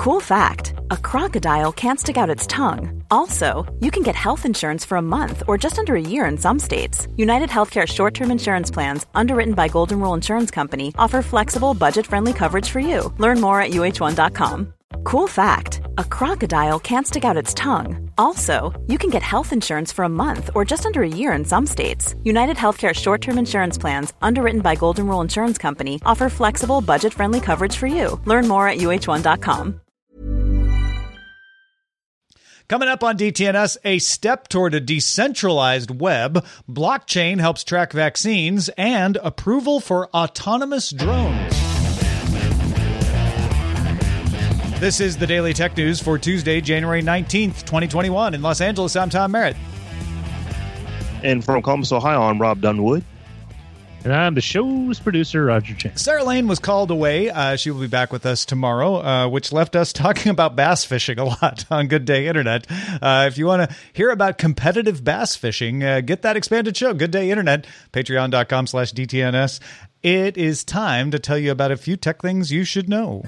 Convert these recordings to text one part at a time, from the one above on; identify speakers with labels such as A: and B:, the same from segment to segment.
A: Cool fact, a crocodile can't stick out its tongue. Also, you can get health insurance for a month or just under a year in some states. United Healthcare short-term insurance plans, underwritten by Golden Rule Insurance Company, offer flexible, budget-friendly coverage for you. Learn more at uh1.com. Cool fact, a crocodile can't stick out its tongue. Also, you can get health insurance for a month or just under a year in some states. United Healthcare short-term insurance plans, underwritten by Golden Rule Insurance Company, offer flexible, budget-friendly coverage for you. Learn more at uh1.com.
B: Coming up on DTNS, a step toward a decentralized web, blockchain helps track vaccines, and approval for autonomous drones. This is the Daily Tech News for Tuesday, January 19th, 2021. In Los Angeles, I'm Tom Merritt.
C: And from Columbus, Ohio, I'm Rob Dunwood.
D: And I'm the show's producer, Roger Chang.
B: Sarah Lane was called away. She will be back with us tomorrow, which left us talking about bass fishing a lot on Good Day Internet. If you want to hear about competitive bass fishing, get that expanded show, Good Day Internet, patreon.com/DTNS. It is time to tell you about a few tech things you should know.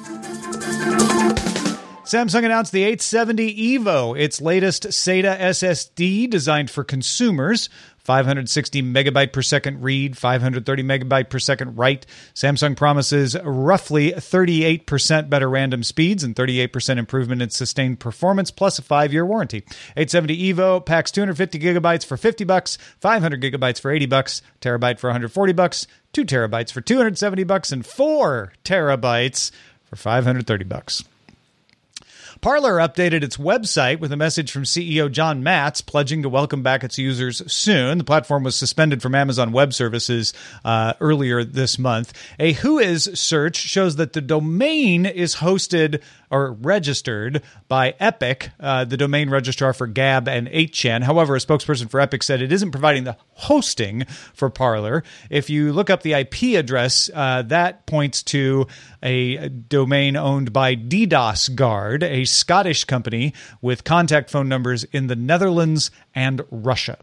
B: Samsung announced the 870 EVO, its latest SATA SSD designed for consumers. 560 megabyte per second read, 530 megabyte per second write. Samsung promises roughly 38% better random speeds and 38% improvement in sustained performance, plus a 5-year warranty. 870 EVO packs 250 gigabytes for $50, 500 gigabytes for $80, terabyte for $140, 2 terabytes for $270, and 4 terabytes for $530. Parler updated its website with a message from CEO John Matz pledging to welcome back its users soon. The platform was suspended from Amazon Web Services earlier this month. A Whois search shows that the domain is hosted or registered by Epic, the domain registrar for Gab and 8chan. However, a spokesperson for Epic said it isn't providing the hosting for Parler. If you look up the IP address, that points to a domain owned by DDoS Guard, a Scottish company with contact phone numbers in the Netherlands and Russia.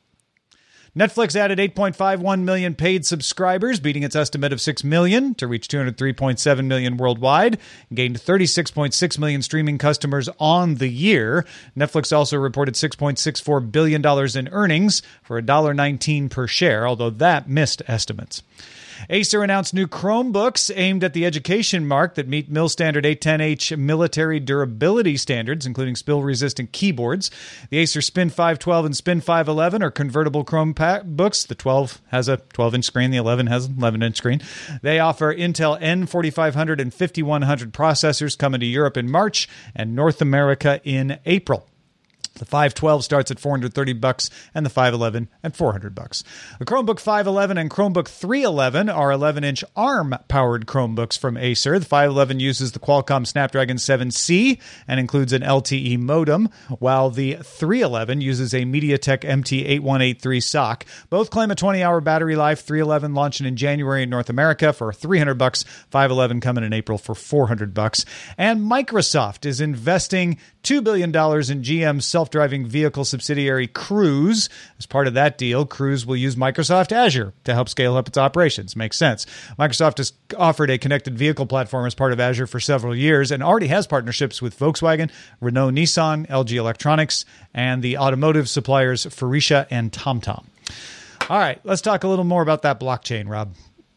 B: Netflix added 8.51 million paid subscribers, beating its estimate of 6 million to reach 203.7 million worldwide, gained 36.6 million streaming customers on the year. Netflix also reported $6.64 billion in earnings for $1.19 per share, although that missed estimates. Acer announced new Chromebooks aimed at the education market that meet MIL Standard 810H military durability standards, including spill-resistant keyboards. The Acer Spin 512 and Spin 511 are convertible Chromebooks. The 12 has a 12-inch screen. The 11 has an 11-inch screen. They offer Intel N4500 and 5100 processors, coming to Europe in March and North America in April. The 512 starts at $430 and the 511 at $400. The Chromebook 511 and Chromebook 311 are 11-inch ARM-powered Chromebooks from Acer. The 511 uses the Qualcomm Snapdragon 7C and includes an LTE modem, while the 311 uses a MediaTek MT8183 SoC. Both claim a 20-hour battery life. 311 launching in January in North America for $300. 511 coming in April for $400. And Microsoft is investing $2 billion in GM's self-driving vehicle subsidiary Cruise. As part of that deal, Cruise will use Microsoft Azure to help scale up its operations. Makes sense. Microsoft has offered a connected vehicle platform as part of Azure for several years and already has partnerships with Volkswagen, Renault Nissan, LG Electronics, and the automotive suppliers Faurecia and TomTom. All right, let's talk a little more about that blockchain, Rob.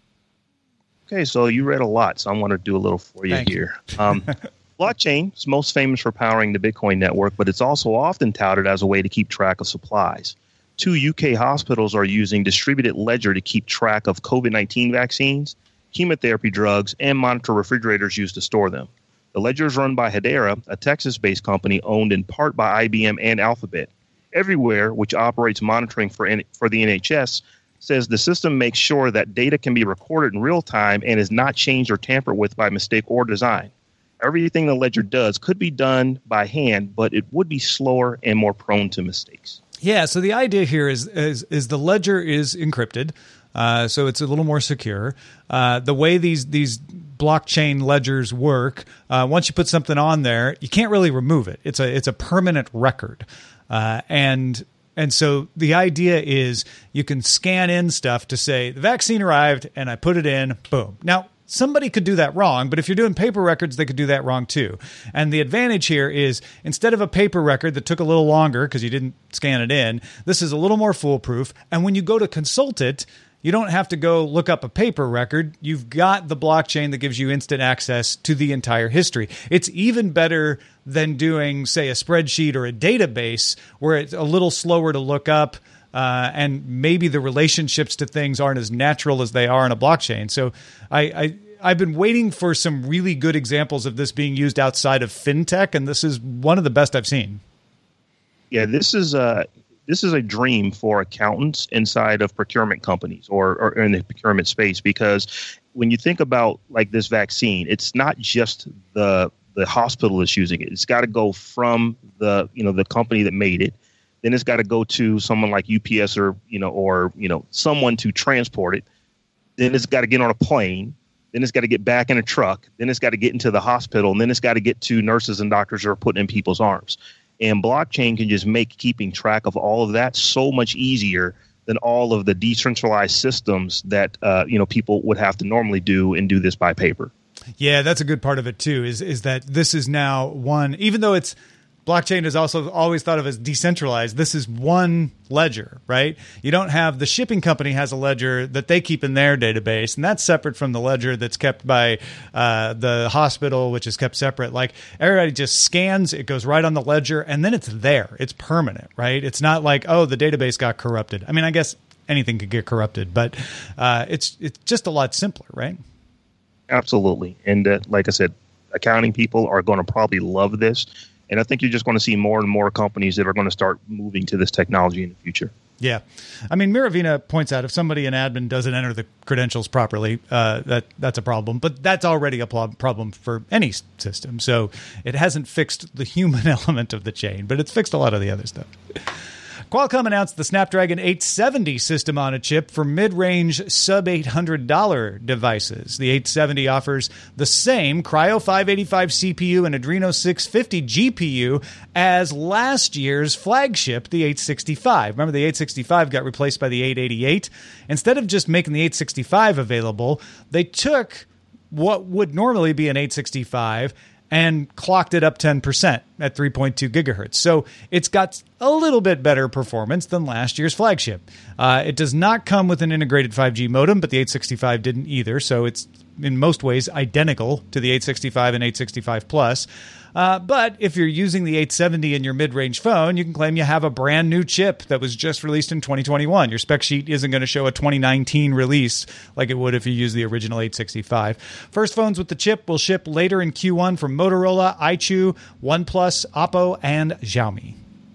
C: Okay, so you read a lot, so I'm going to do a little for you here. Blockchain is most famous for powering the Bitcoin network, but it's also often touted as a way to keep track of supplies. 2 UK hospitals are using distributed ledger to keep track of COVID-19 vaccines, chemotherapy drugs, and monitor refrigerators used to store them. The ledger is run by Hedera, a Texas-based company owned in part by IBM and Alphabet. Everywhere, which operates monitoring for the NHS, says the system makes sure that data can be recorded in real time and is not changed or tampered with by mistake or design. Everything the ledger does could be done by hand, but it would be slower and more prone to mistakes.
B: Yeah, so the idea here is the ledger is encrypted, so it's a little more secure. The way these blockchain ledgers work, once you put something on there, you can't really remove it. It's a permanent record, and so the idea is you can scan in stuff to say the vaccine arrived and I put it in, boom. Now, somebody could do that wrong, but if you're doing paper records, they could do that wrong too. And the advantage here is instead of a paper record that took a little longer because you didn't scan it in, this is a little more foolproof. And when you go to consult it, you don't have to go look up a paper record. You've got the blockchain that gives you instant access to the entire history. It's even better than doing, say, a spreadsheet or a database where it's a little slower to look up. And maybe the relationships to things aren't as natural as they are in a blockchain. So I've been waiting for some really good examples of this being used outside of fintech, and this is one of the best I've seen.
C: Yeah, this is a dream for accountants inside of procurement companies or in the procurement space, because when you think about like this vaccine, it's not just the hospital that's using it. It's got to go from the company that made it. Then it's got to go to someone like UPS or someone to transport it. Then it's got to get on a plane. Then it's got to get back in a truck. Then it's got to get into the hospital. And then it's got to get to nurses and doctors who are put in people's arms. And blockchain can just make keeping track of all of that so much easier than all of the decentralized systems that people would have to normally do and do this by paper. Yeah, that's a good part of it too. Is that this is now one, even though it's blockchain is also always thought of as decentralized. This is one ledger, right? You don't have the shipping company has a ledger that they keep in their database, and that's separate from the ledger that's kept by the hospital, which is kept separate. Like everybody just scans, it goes right on the ledger, and then it's there. It's permanent, right? It's not like, oh, the database got corrupted. I mean, I guess anything could get corrupted, but it's just a lot simpler, right? Absolutely. And like I said, accounting people are going to probably love this. And I think you're just going to see more and more companies that are going to start moving to this technology in the future. Yeah. I mean, Miravina points out if somebody in admin doesn't enter the credentials properly, that's a problem. But that's already a problem for any system. So it hasn't fixed the human element of the chain, but it's fixed a lot of the other stuff. Qualcomm announced the Snapdragon 870 system on a chip for mid-range sub-$800 devices. The 870 offers the same Cryo 585 CPU and Adreno 650 GPU as last year's flagship, the 865. Remember, the 865 got replaced by the 888? Instead of just making the 865 available, they took what would normally be an 865 and clocked it up 10% at 3.2 gigahertz. So it's got a little bit better performance than last year's flagship. It does not come with an integrated 5G modem, but the 865 didn't either. So it's in most ways identical to the 865 and 865 Plus. But if you're using the 870 in your mid-range phone, you can claim you have a brand new chip that was just released in 2021. Your spec sheet isn't going to show a 2019 release like it would if you use the original 865. First phones with the chip will ship later in Q1 from Motorola, iQOO, OnePlus, Oppo, and Xiaomi.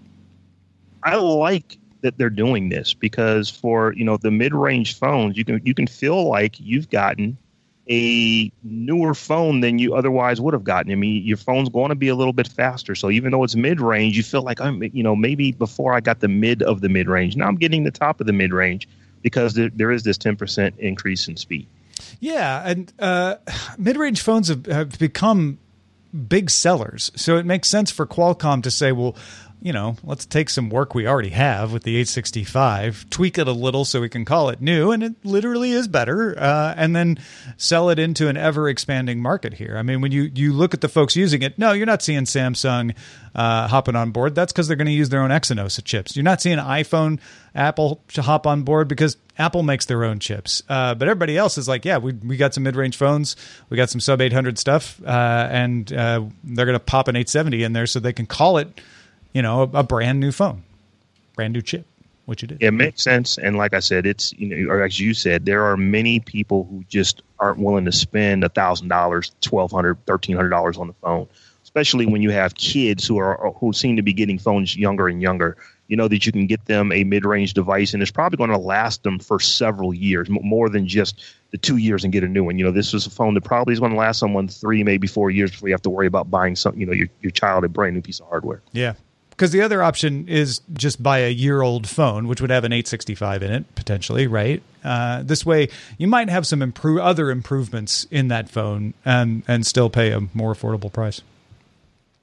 C: I like that they're doing this because for the mid-range phones, you can feel like you've gotten a newer phone than you otherwise would have gotten. I mean, your phone's going to be a little bit faster. So even though it's mid-range, you feel like maybe before I got the mid of the mid-range, now I'm getting the top of the mid-range because there is this 10% increase in speed. Yeah, and mid-range phones have become big sellers. So it makes sense for Qualcomm to say, well, let's take some work we already have with the 865, tweak it a little so we can call it new, and it literally is better, and then sell it into an ever-expanding market here. I mean, when you look at the folks using it, no, you're not seeing Samsung hopping on board. That's because they're going to use their own Exynos chips. You're not seeing iPhone, Apple to hop on board because Apple makes their own chips. But everybody else is like, yeah, we got some mid-range phones, we got some sub-800 stuff, and they're going to pop an 870 in there so they can call it a brand new phone, brand new chip, which it is. It makes sense. And like I said, it's, or as you said, there are many people who just aren't willing to spend $1,000, $1,200, $1,300 on the phone, especially when you have kids who seem to be getting phones younger and younger. That you can get them a mid-range device, and it's probably going to last them for several years, more than just the 2 years and get a new one. This is a phone that probably is going to last someone 3, maybe 4 years before you have to worry about buying your child a brand new piece of hardware. Yeah. Because the other option is just buy a year-old phone, which would have an 865 in it, potentially, right? This way, you might have some other improvements in that phone and still pay a more affordable price.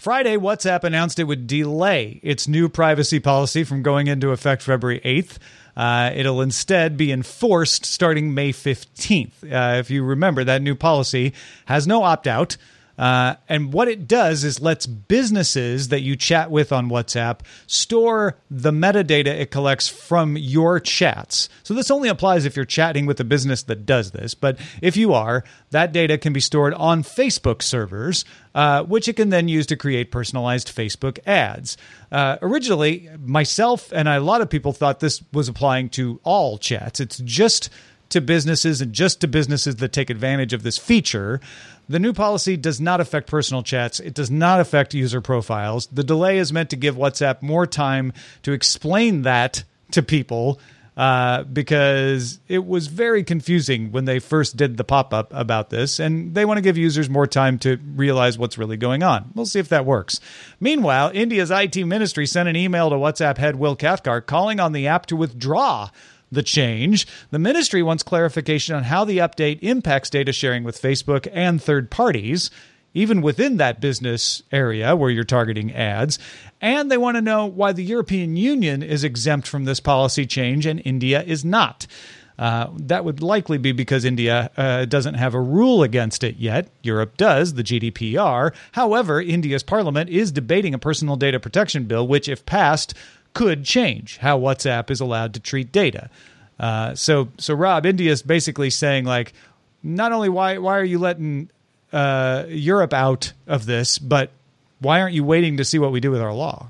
B: Friday, WhatsApp announced it would delay its new privacy policy from going into effect February 8th. It'll instead be enforced starting May 15th. If you remember, that new policy has no opt-out. And what it does is lets businesses that you chat with on WhatsApp store the metadata it collects from your chats. So this only applies if you're chatting with a business that does this. But if you are, that data can be stored on Facebook servers, which it can then use to create personalized Facebook ads. Originally, myself and a lot of people thought this was applying to all chats. It's just to businesses and just to businesses that take advantage of this feature. The new policy does not affect personal chats. It does not affect user profiles. The delay is meant to give WhatsApp more time to explain that to people because it was very confusing when they first did the pop-up about this, and they want to give users more time to realize what's really going on. We'll see if that works. Meanwhile, India's IT ministry sent an email to WhatsApp head Will Cathcart calling on the app to withdraw the change. The ministry wants clarification on how the update impacts data sharing with Facebook and third parties, even within that business area where you're targeting ads. And they want to know why the European Union is exempt from this policy change and India is not. That would likely be because India doesn't have a rule against it yet. Europe does, the GDPR. However, India's parliament is debating a personal data protection bill, which, if passed, could change how WhatsApp is allowed to treat data. So Rob, India's basically saying, like, not only why are you letting Europe out of this, but why aren't you waiting to see what we do with our law?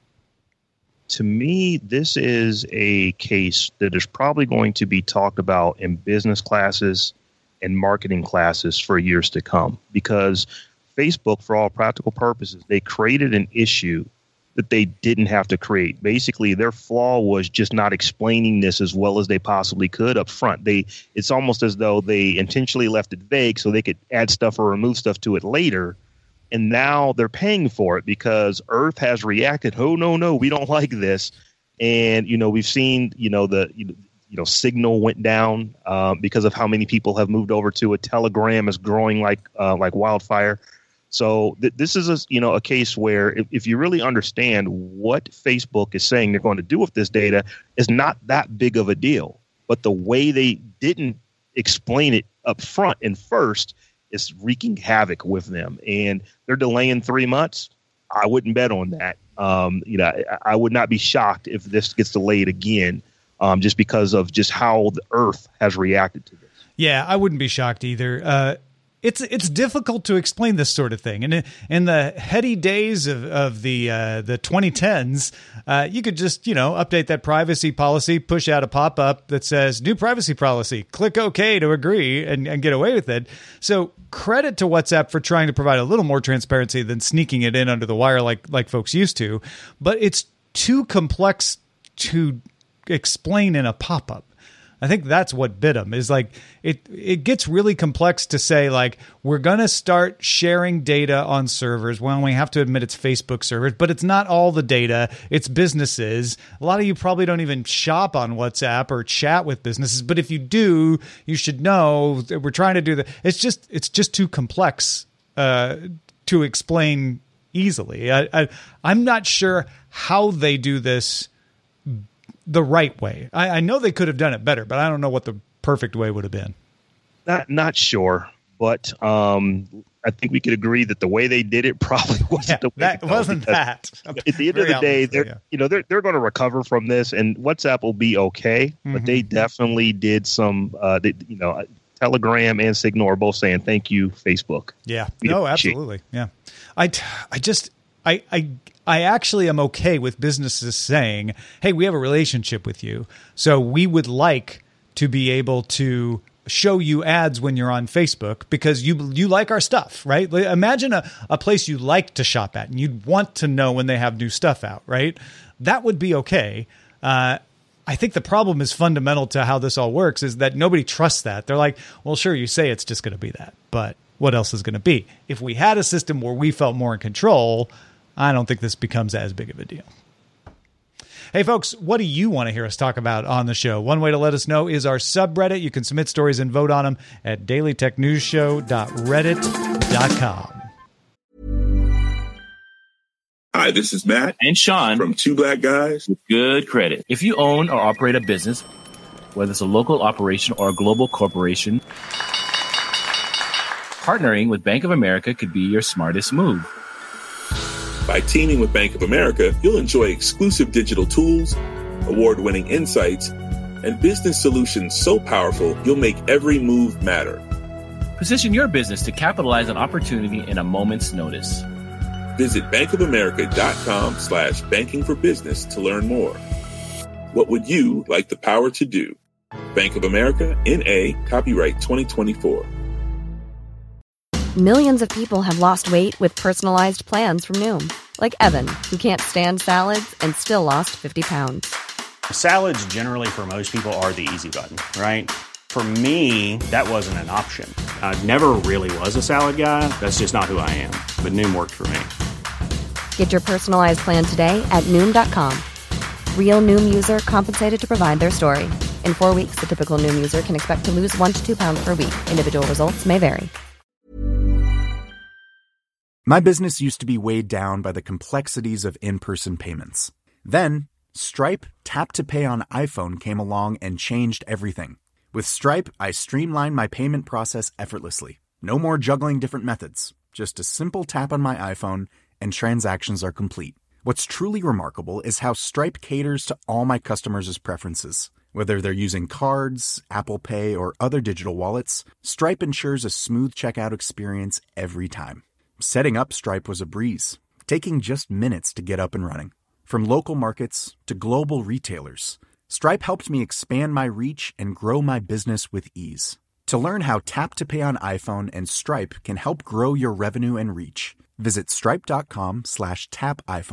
C: To me, this is a case that is probably going to be talked about in business classes and marketing classes for years to come, because Facebook, for all practical purposes, they created an issue that they didn't have to create. Basically, their flaw was just not explaining this as well as they possibly could up front. It's almost as though they intentionally left it vague so they could add stuff or remove stuff to it later. And now they're paying for it because Earth has reacted. Oh, no, we don't like this. And, we've seen, Signal went down because of how many people have moved over to it. Telegram is growing like wildfire. So this is a case where if you really understand what Facebook is saying they're going to do with this data is not that big of a deal. But the way they didn't explain it up front and first is wreaking havoc with them. And they're delaying 3 months. I wouldn't bet on that. I would not be shocked if this gets delayed again just because of just how the Earth has reacted to this.
B: Yeah, I wouldn't be shocked either. It's difficult to explain this sort of thing. And in the heady days of the 2010s, you could just, update that privacy policy, push out a pop-up that says new privacy policy, click OK to agree and get away with it. So credit to WhatsApp for trying to provide a little more transparency than sneaking it in under the wire like folks used to. But it's too complex to explain in a pop-up. I think that's what bit them, is like it gets really complex to say, like, we're going to start sharing data on servers. Well, we have to admit it's Facebook servers, but it's not all the data. It's businesses. A lot of you probably don't even shop on WhatsApp or chat with businesses. But if you do, you should know that we're trying to do that. It's just too complex to explain easily. I'm not sure how they do this the right way. I know they could have done it better, but I don't know what the perfect way would have been.
C: Not sure, but I think we could agree that the way they did it probably wasn't the way.
B: That wasn't that.
C: At the end of the day, they're going to recover from this, and WhatsApp will be okay. Mm-hmm. But they definitely did some. Telegram and Signal are both saying thank you, Facebook.
B: Yeah. No, absolutely. Yeah. I actually am okay with businesses saying, hey, we have a relationship with you, so we would like to be able to show you ads when you're on Facebook because you like our stuff, right? Imagine a place you like to shop at and you'd want to know when they have new stuff out, right? That would be okay. I think the problem is fundamental to how this all works is that nobody trusts that. They're like, well, sure, you say it's just going to be that, but what else is going to be? If we had a system where we felt more in control, I don't think this becomes as big of a deal. Hey, folks, what do you want to hear us talk about on the show? One way to let us know is our subreddit. You can submit stories and vote on them at dailytechnewsshow.reddit.com.
E: Hi, this is Matt
F: and Sean
E: from Two Black Guys
F: with Good Credit. If you own or operate a business, whether it's a local operation or a global corporation, partnering with Bank of America could be your smartest move.
E: By teaming with Bank of America, you'll enjoy exclusive digital tools, award-winning insights, and business solutions so powerful you'll make every move matter.
F: Position your business to capitalize on opportunity in a moment's notice.
E: Visit bankofamerica.com/banking for business to learn more. What would you like the power to do? Bank of America, N.A., copyright 2024.
G: Millions of people have lost weight with personalized plans from Noom. Like Evan, who can't stand salads and still lost 50 pounds.
H: Salads generally for most people are the easy button, right? For me, that wasn't an option. I never really was a salad guy. That's just not who I am. But Noom worked for me.
G: Get your personalized plan today at Noom.com. Real Noom user compensated to provide their story. In 4 weeks, the typical Noom user can expect to lose 1 to 2 pounds per week. Individual results may vary.
I: My business used to be weighed down by the complexities of in-person payments. Then, Stripe Tap to Pay on iPhone came along and changed everything. With Stripe, I streamlined my payment process effortlessly. No more juggling different methods. Just a simple tap on my iPhone and transactions are complete. What's truly remarkable is how Stripe caters to all my customers' preferences. Whether they're using cards, Apple Pay, or other digital wallets, Stripe ensures a smooth checkout experience every time. Setting up Stripe was a breeze, taking just minutes to get up and running. From local markets to global retailers, Stripe helped me expand my reach and grow my business with ease. To learn how Tap to Pay on iPhone and Stripe can help grow your revenue and reach, visit stripe.com/tapiphone.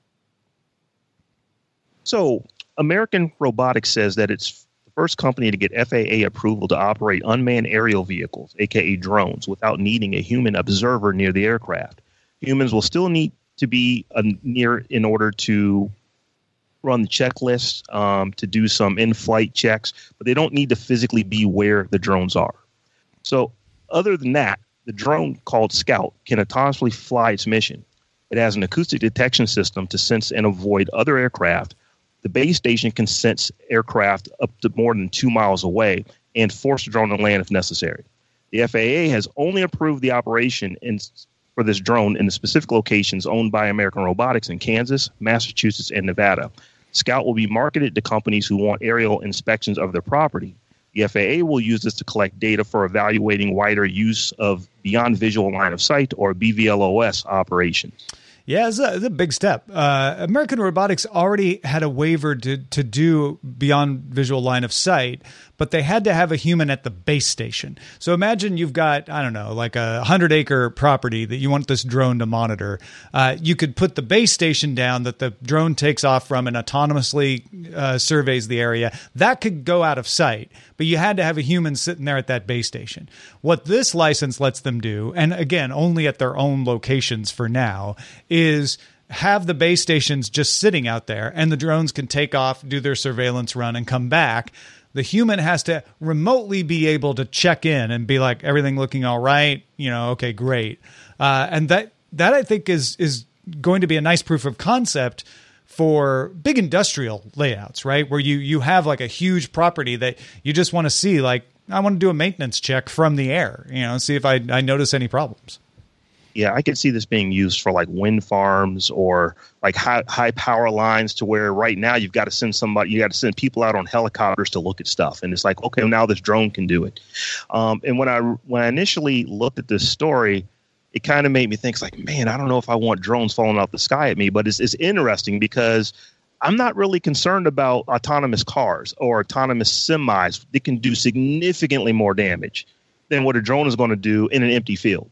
C: So, American Robotics says that it's the first company to get FAA approval to operate unmanned aerial vehicles, aka drones, without needing a human observer near the aircraft. Humans will still need to be near in order to run the checklist, to do some in-flight checks, but they don't need to physically be where the drones are. So, other than that, the drone called Scout can autonomously fly its mission. It has an acoustic detection system to sense and avoid other aircraft. The base station can sense aircraft up to more than 2 miles away and force the drone to land if necessary. The FAA has only approved the operation for this drone in the specific locations owned by American Robotics in Kansas, Massachusetts, and Nevada. Scout will be marketed to companies who want aerial inspections of their property. The FAA will use this to collect data for evaluating wider use of beyond visual line of sight, or BVLOS, operations.
B: Yeah, it's a big step. American Robotics already had a waiver to do beyond visual line of sight, but they had to have a human at the base station. So imagine you've got, I don't know, like a 100-acre property that you want this drone to monitor. You could put the base station down that the drone takes off from and autonomously surveys the area. That could go out of sight, but you had to have a human sitting there at that base station. What this license lets them do, and again, only at their own locations for now, is have the base stations just sitting out there and the drones can take off, do their surveillance run, and come back. The human has to remotely be able to check in and be like, everything looking all right, okay, great. And that I think is going to be a nice proof of concept for big industrial layouts, right? Where you have like a huge property that you just want to see, like, I want to do a maintenance check from the air, see if I notice any problems.
C: Yeah, I could see this being used for like wind farms or like high power lines, to where right now you got to send people out on helicopters to look at stuff. And it's like, okay, now this drone can do it. And when I initially looked at this story, it kind of made me think, like, man, I don't know if I want drones falling out the sky at me. But it's interesting because I'm not really concerned about autonomous cars or autonomous semis. They can do significantly more damage than what a drone is going to do in an empty field.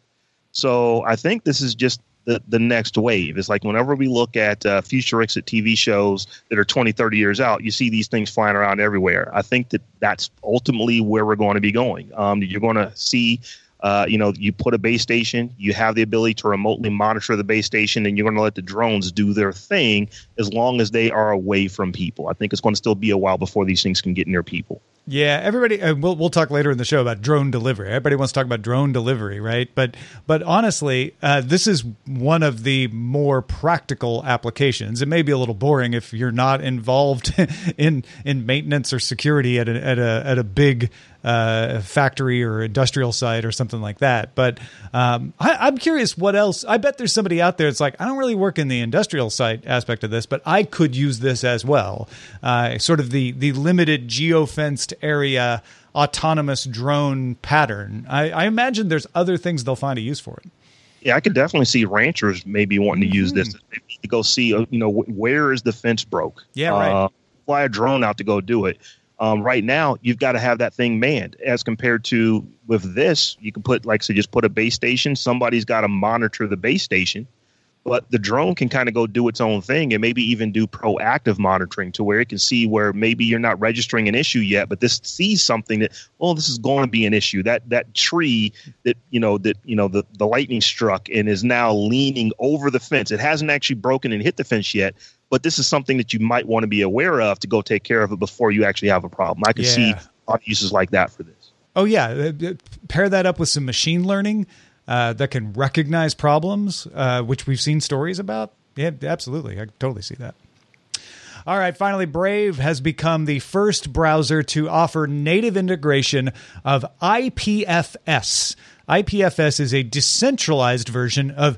C: So I think this is just the next wave. It's like whenever we look at futuristic TV shows that are 20, 30 years out, you see these things flying around everywhere. I think that's ultimately where we're going to be going. You're going to see, you put a base station, you have the ability to remotely monitor the base station, and you're going to let the drones do their thing as long as they are away from people. I think it's going to still be a while before these things can get near people.
B: Yeah, everybody. We'll talk later in the show about drone delivery. Everybody wants to talk about drone delivery, right? But honestly, this is one of the more practical applications. It may be a little boring if you're not involved in maintenance or security at a big factory or industrial site or something like that. But I'm curious what else. I bet there's somebody out there that's like, I don't really work in the industrial site aspect of this, but I could use this as well. Sort of the limited geofenced area autonomous drone pattern. I imagine there's other things they'll find a use for it.
C: Yeah, I could definitely see ranchers maybe wanting to use this to go see, where is the fence broke?
B: Yeah, right.
C: Fly a drone out to go do it. Right now, you've got to have that thing manned. As compared to with this, you can put, like, so just put a base station. Somebody's got to monitor the base station, but the drone can kind of go do its own thing and maybe even do proactive monitoring to where it can see where maybe you're not registering an issue yet, but this sees something that, this is going to be an issue. That tree that the lightning struck and is now leaning over the fence. It hasn't actually broken and hit the fence yet. But this is something that you might want to be aware of to go take care of it before you actually have a problem. I can see a lot of uses like that for this.
B: Oh, yeah. Pair that up with some machine learning that can recognize problems, which we've seen stories about. Yeah, absolutely. I totally see that. All right. Finally, Brave has become the first browser to offer native integration of IPFS. IPFS is a decentralized version of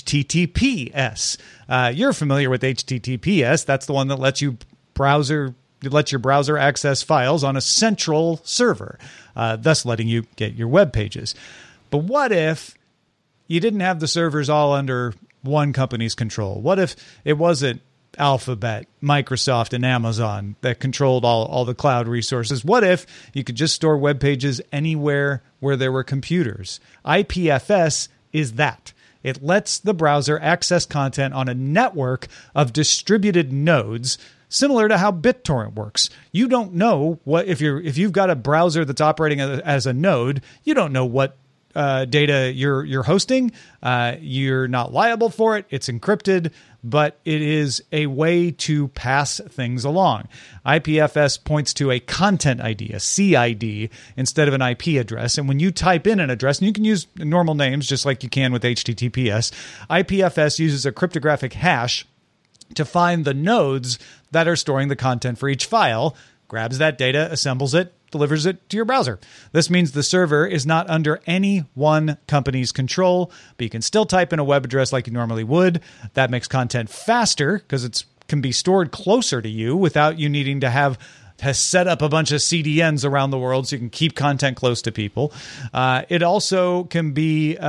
B: HTTPS. You're familiar with HTTPS. That's the one that lets your browser access files on a central server, thus letting you get your web pages. But what if you didn't have the servers all under one company's control? What if it wasn't Alphabet, Microsoft, and Amazon that controlled all the cloud resources? What if you could just store web pages anywhere where there were computers? IPFS is that. It lets the browser access content on a network of distributed nodes, similar to how BitTorrent works. You don't know what if you've got a browser that's operating as a node, you don't know what data you're hosting. You're not liable for it. It's encrypted, but it is a way to pass things along. IPFS points to a content ID, a CID, instead of an IP address. And when you type in an address, and you can use normal names just like you can with HTTPS, IPFS uses a cryptographic hash to find the nodes that are storing the content for each file, grabs that data, assembles it, delivers it to your browser. This means the server is not under any one company's control, but you can still type in a web address like you normally would. That makes content faster because it can be stored closer to you without you needing to have set up a bunch of CDNs around the world so you can keep content close to people. It also can be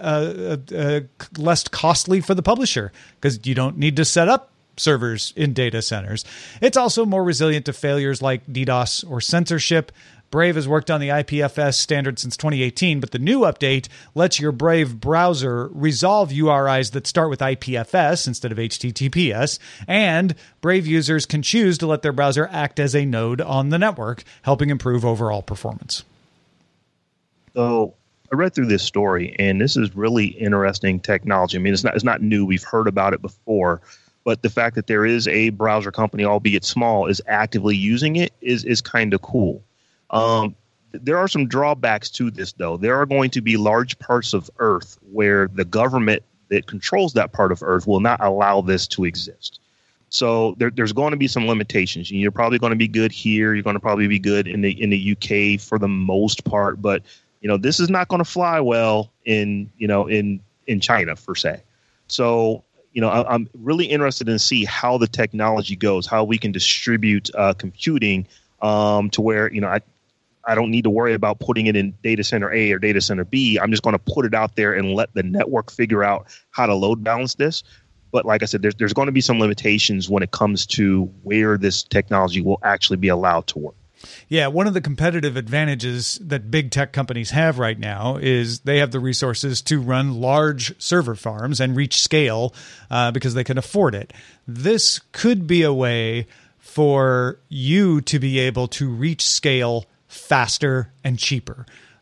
B: less costly for the publisher because you don't need to set up servers in data centers. It's also more resilient to failures like DDoS or censorship. Brave has worked on the IPFS standard since 2018, but the new update lets your Brave browser resolve URIs that start with IPFS instead of HTTPS, and Brave users can choose to let their browser act as a node on the network, helping improve overall performance.
C: So I read through this story, and this is really interesting technology. I mean, it's not new. We've heard about it before. But the fact that there is a browser company, albeit small, is actively using it is kind of cool. There are some drawbacks to this, though. There are going to be large parts of Earth where the government that controls that part of Earth will not allow this to exist. So there's going to be some limitations. You're probably going to be good here. You're going to probably be good in the UK for the most part. But this is not going to fly well in China per se. So I'm really interested in see how the technology goes, how we can distribute computing to where, I don't need to worry about putting it in data center A or data center B. I'm just going to put it out there and let the network figure out how to load balance this. But like I said, there's going to be some limitations when it comes to where this technology will actually be allowed to work.
B: Yeah, one of the competitive advantages that big tech companies have right now is they have the resources to run large server farms and reach scale because they can afford it. This could be a way for you to be able to reach scale faster and cheaper.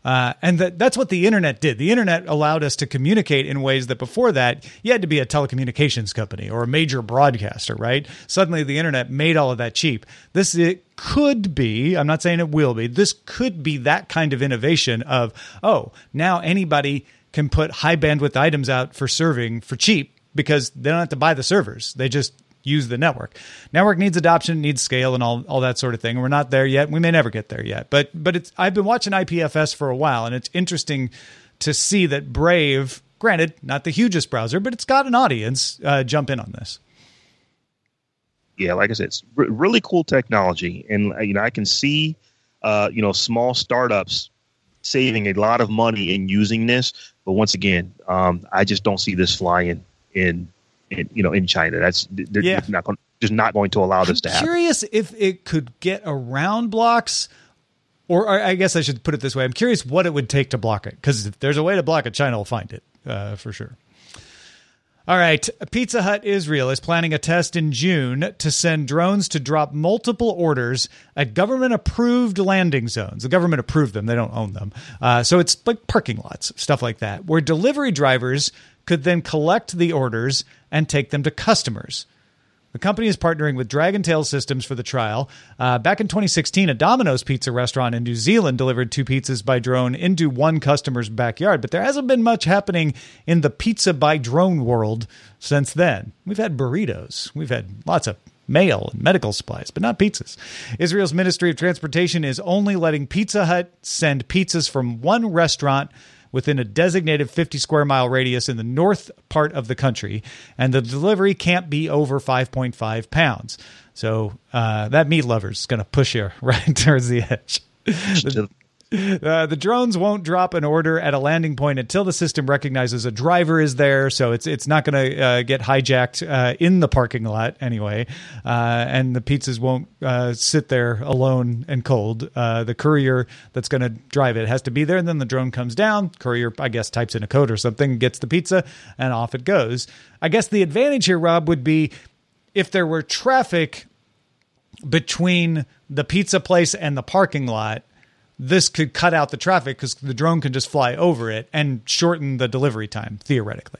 B: And that's what the internet did. The internet allowed us to communicate in ways that before that, you had to be a telecommunications company or a major broadcaster, right? Suddenly the internet made all of that cheap. It could be, I'm not saying it will be, this could be that kind of innovation of, now anybody can put high bandwidth items out for serving for cheap because they don't have to buy the servers. They just use the network. Network needs adoption, needs scale, and all that sort of thing. We're not there yet. We may never get there yet. But I've been watching IPFS for a while, and it's interesting to see that Brave, granted, not the hugest browser, but it's got an audience, jump in on this.
C: Yeah, like I said, it's really cool technology, and I can see small startups saving a lot of money in using this. But once again, I just don't see this flying in China. They're not going to allow this to happen.
B: Curious if it could get around blocks, or I guess I should put it this way. I'm curious what it would take to block it, because if there's a way to block it, China will find it for sure. All right. Pizza Hut Israel is planning a test in June to send drones to drop multiple orders at government-approved landing zones. The government approved them. They don't own them. So it's like parking lots, stuff like that, where delivery drivers could then collect the orders and take them to customers. The company is partnering with Dragontail Systems for the trial. Back in 2016, a Domino's pizza restaurant in New Zealand delivered 2 pizzas by drone into one customer's backyard. But there hasn't been much happening in the pizza by drone world since then. We've had burritos. We've had lots of mail and medical supplies, but not pizzas. Israel's Ministry of Transportation is only letting Pizza Hut send pizzas from one restaurant within a designated 50 square mile radius in the north part of the country, and the delivery can't be over 5.5 pounds. So that meat lover is going to push you right towards the edge. The drones won't drop an order at a landing point until the system recognizes a driver is there, so it's not going to get hijacked in the parking lot anyway, and the pizzas won't sit there alone and cold. The courier that's going to drive it has to be there, and then the drone comes down. Courier, I guess, types in a code or something, gets the pizza, and off it goes. I guess the advantage here, Rob, would be if there were traffic between the pizza place and the parking lot. This could cut out the traffic because the drone can just fly over it and shorten the delivery time, theoretically.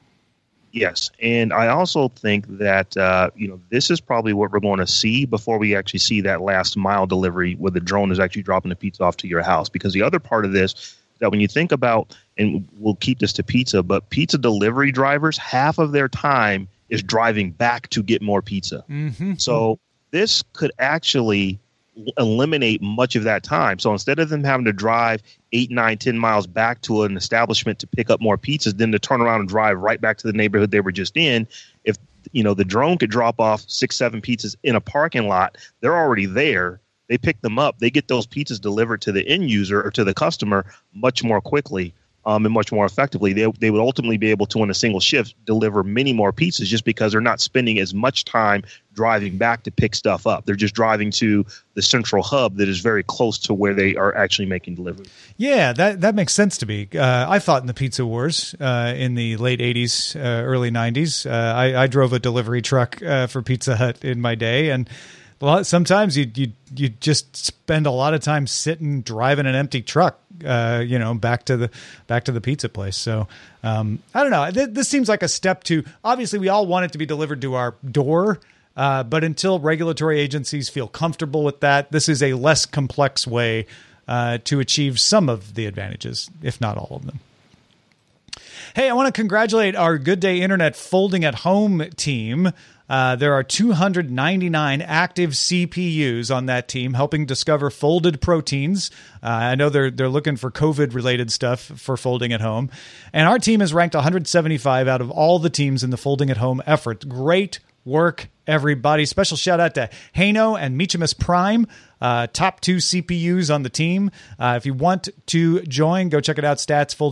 C: Yes, and I also think that this is probably what we're going to see before we actually see that last mile delivery where the drone is actually dropping the pizza off to your house. Because the other part of this, that when you think about, and we'll keep this to pizza, but pizza delivery drivers, half of their time is driving back to get more pizza. Mm-hmm. So this could actually eliminate much of that time. So instead of them having to drive 8, 9, 10 miles back to an establishment to pick up more pizzas, then to turn around and drive right back to the neighborhood they were just in, if the drone could drop off 6, 7 pizzas in a parking lot, they're already there. They pick them up. They get those pizzas delivered to the end user or to the customer much more quickly. And much more effectively. They would ultimately be able to, in a single shift, deliver many more pizzas just because they're not spending as much time driving back to pick stuff up. They're just driving to the central hub that is very close to where they are actually making delivery.
B: Yeah, that makes sense to me. I fought in the pizza wars in the late 80s, early 90s. I drove a delivery truck for Pizza Hut in my day, and sometimes you just spend a lot of time sitting driving an empty truck, back to the pizza place. So I don't know. This seems like a step to. Obviously, we all want it to be delivered to our door, but until regulatory agencies feel comfortable with that, this is a less complex way to achieve some of the advantages, if not all of them. Hey, I want to congratulate our Good Day Internet Folding at Home team. There are 299 active CPUs on that team helping discover folded proteins. I know they're looking for COVID-related stuff for folding at home. And our team is ranked 175 out of all the teams in the folding at home effort. Great work, everybody. Special shout out to Hano and Meachamus Prime, top 2 CPUs on the team. If you want to join, go check it out,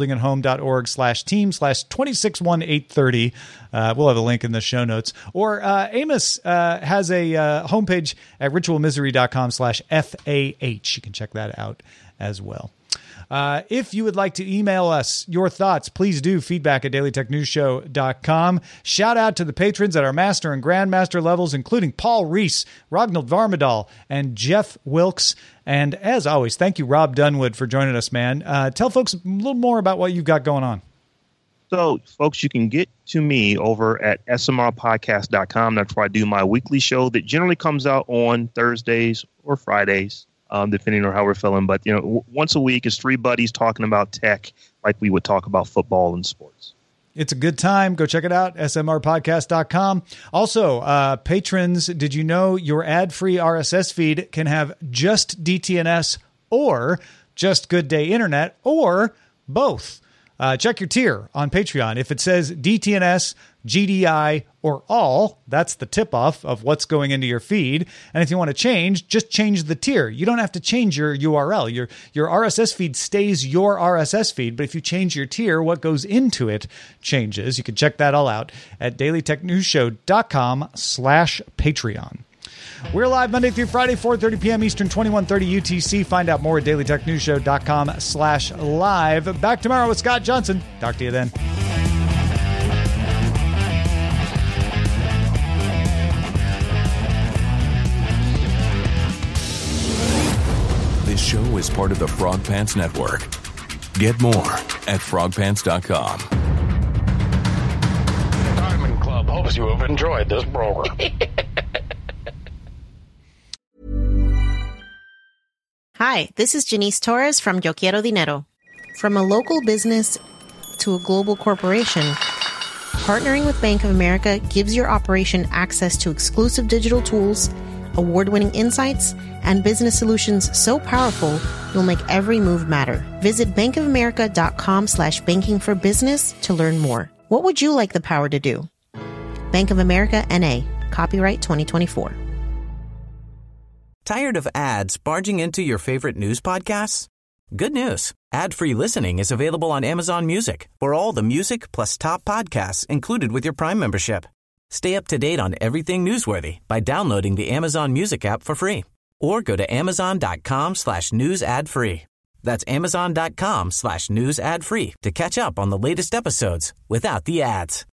B: statsfoldingathome.org/team/261,830. We'll have a link in the show notes. Or Amos has a homepage at ritualmisery.com/FAH. You can check that out as well. If you would like to email us your thoughts, please do. Feedback at dailytechnewsshow.com. Shout out to the patrons at our master and grandmaster levels, including Paul Reese, Rognald Varmadal, and Jeff Wilkes. And as always, thank you, Rob Dunwood, for joining us, man. Tell folks a little more about what you've got going on.
C: So, folks, you can get to me over at smrpodcast.com. That's where I do my weekly show that generally comes out on Thursdays or Fridays, depending on how we're feeling. But, once a week is three buddies talking about tech like we would talk about football and sports.
B: It's a good time. Go check it out, smrpodcast.com. Also, patrons, did you know your ad-free RSS feed can have just DTNS or just Good Day Internet or both? Check your tier on Patreon. If it says DTNS, GDI, or all, that's the tip-off of what's going into your feed. And if you want to change, just change the tier. You don't have to change your URL. Your RSS feed stays your RSS feed, but if you change your tier, what goes into it changes. You can check that all out at dailytechnewsshow.com/Patreon. We're live Monday through Friday, 4:30 p.m. Eastern, 21:30 UTC. Find out more at dailytechnewsshow.com/live. Back tomorrow with Scott Johnson. Talk to you then.
J: This show is part of the Frog Pants Network. Get more at frogpants.com.
K: The Diamond Club hopes you have enjoyed this program.
L: Hi, this is Janice Torres from Yo Quiero Dinero. From a local business to a global corporation, partnering with Bank of America gives your operation access to exclusive digital tools, award-winning insights, and business solutions so powerful you'll make every move matter. Visit bankofamerica.com/banking for business to learn more. What would you like the power to do? Bank of America, N.A. Copyright 2024.
M: Tired of ads barging into your favorite news podcasts? Good news. Ad-free listening is available on Amazon Music for all the music plus top podcasts included with your Prime membership. Stay up to date on everything newsworthy by downloading the Amazon Music app for free or go to amazon.com/news ad free. That's amazon.com/news ad free to catch up on the latest episodes without the ads.